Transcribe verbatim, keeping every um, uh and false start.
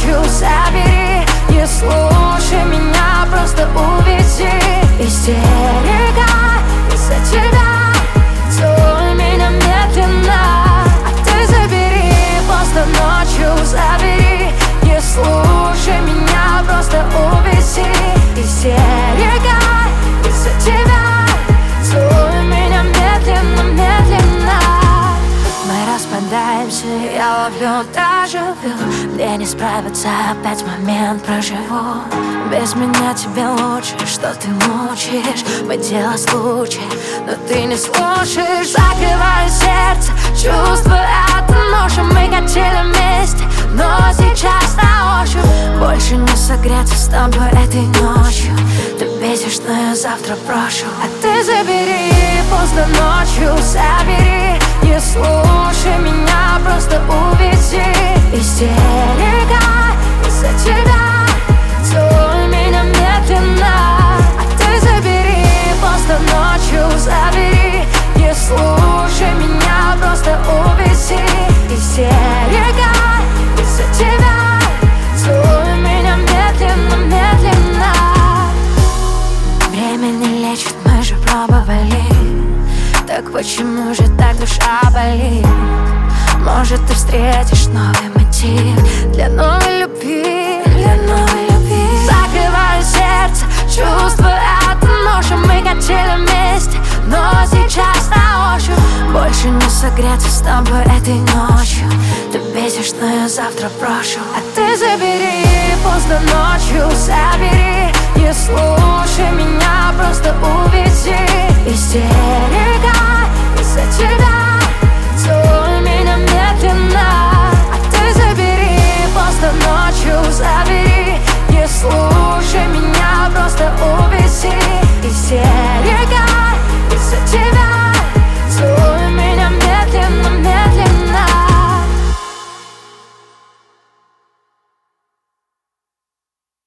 ночью забери. Не слушай меня, просто увези. Истерика из-за тебя, целуй меня медленно. А ты забери, просто ночью забери. Не слушай меня, просто увези. Истерика из-за тебя, целуй меня медленно, медленно. Мы распадаемся, я ловлю дежавю. Мне не справиться, опять момент проживу. Без меня тебе лучше, что ты мучаешь. Мы дело случай, но ты не слушаешь. Закрываю сердце, чувствую эту ночь. Мы хотели вместе, но сейчас на ощупь. Больше не согреться с тобой этой ночью. Ты бесишь, но я завтра брошу. А ты забери, поздно ночью забери. Не слушай меня, просто увези. Истерика из-за тебя, целуй меня медленно. А ты забери, просто ночью забери. Не слушай меня, просто увези. Истерика из-за тебя, целуй меня медленно, медленно. Время не лечит, мы же пробовали. Так почему же так душа болит? Может, ты встретишь новый мотив для новой любви, для новой любви. Закрываю сердце, чувствую эту ночь. Мы хотели вместе, но сейчас на ощупь. Больше не согреться с тобой этой ночью. Ты бесишь, но я завтра брошу. А ты забери, поздно ночью забери. Не слушай меня, просто увези. Истерия